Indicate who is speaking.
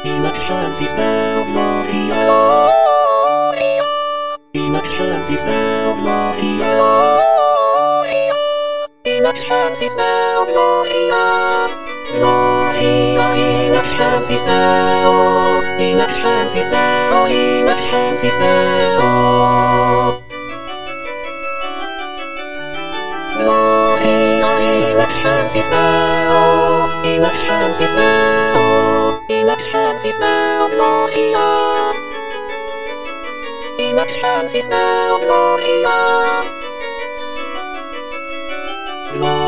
Speaker 1: إلى الشمس سأبلغيها، إلى الشمس سأبلغيها، إلى الشمس سأبلغيها، إلى الشمس سأبلغيها، إلى الشمس سأبلغيها، إلى الشمس سأبلغيها، إلى الشمس سأبلغيها، إلى الشمس سأبلغيها، إلى الشمس سأبلغيها، إلى الشمس سأبلغيها.